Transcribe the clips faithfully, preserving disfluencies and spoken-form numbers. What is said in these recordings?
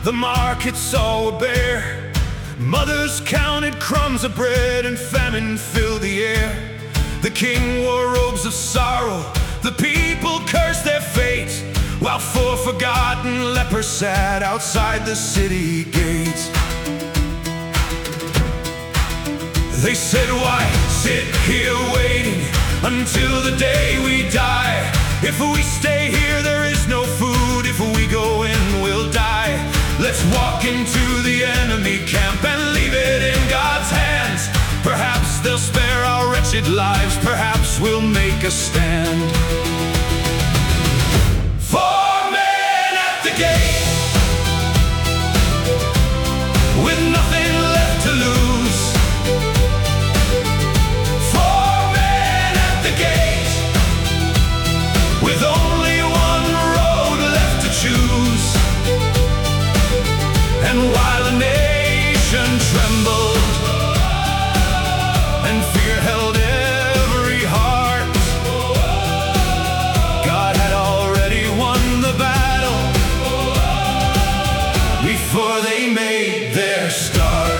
The markets all were bare. Mothers counted crumbs of bread, and famine filled the air. The king wore robes of sorrow, the people cursed their fate, while four forgotten lepers sat outside the city gates. They said, "Why sit here waiting until the day we die? If we stay here, there is no food. If we go in, we'll die. Let's walk into the enemy camp and leave it in God's hands. Perhaps they'll spare our wretched lives. Perhaps we'll make a stand." Four men at the gate, with nothing left to lose. Four men at the gate, with only one road left to choose. And while the nation trembled and fear held every heart, God had already won the battle before they made their start.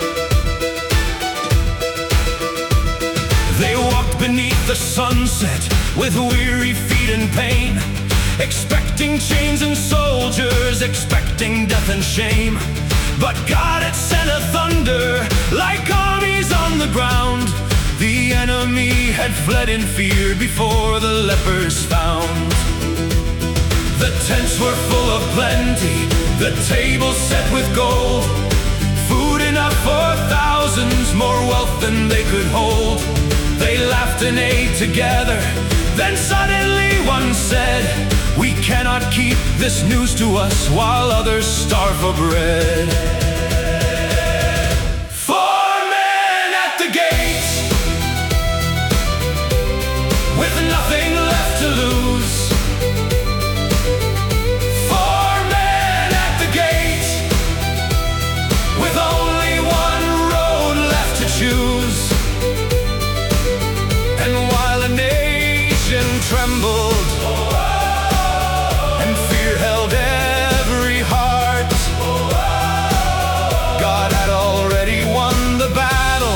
They walked beneath the sunset with weary feet and pain, expecting chains and soldiers, expecting death and shame. But God had sent a thunder like armies on the ground. The enemy had fled in fear before the lepers found. The tents were full of plenty, the tables set with gold, food enough for thousands, more wealth than they could hold. They laughed and ate together. Then suddenly one said, "We cannot keep this news to us while others starve for bread." Four men at the gate, with nothing left to lose. Four men at the gate, with only one road left to choose. And while the nation trembled and fear held every heart, God had already won the battle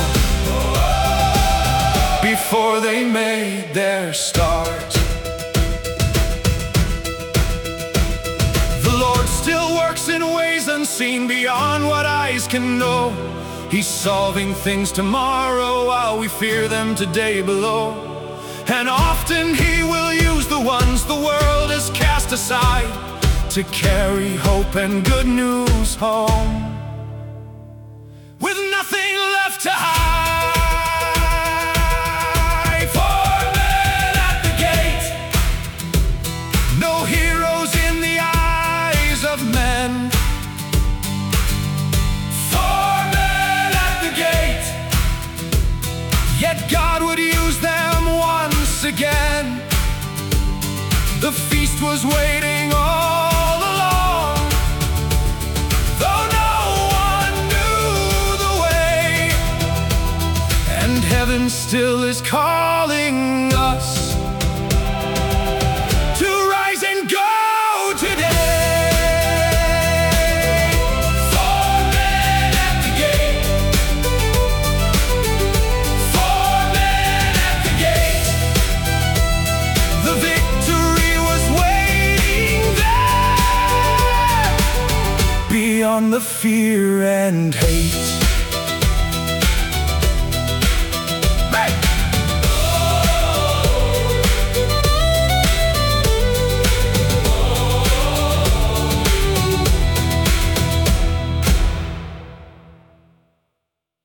before they made their start. The Lord still works in ways unseen, beyond what eyes can know. He's solving things tomorrow while we fear them today below. And often He will use the ones the world has cast aside to carry hope and good news home, with nothing left to hide. Four men at the gate, no heroes in the eyes of men. Four men at the gate, yet God would use them once again. The feast was waiting all along, though no one knew the way. And heaven still is calling us to rise and go today. Four men at the gate, four men at the gate. The victory was waiting there, beyond the fear and hate.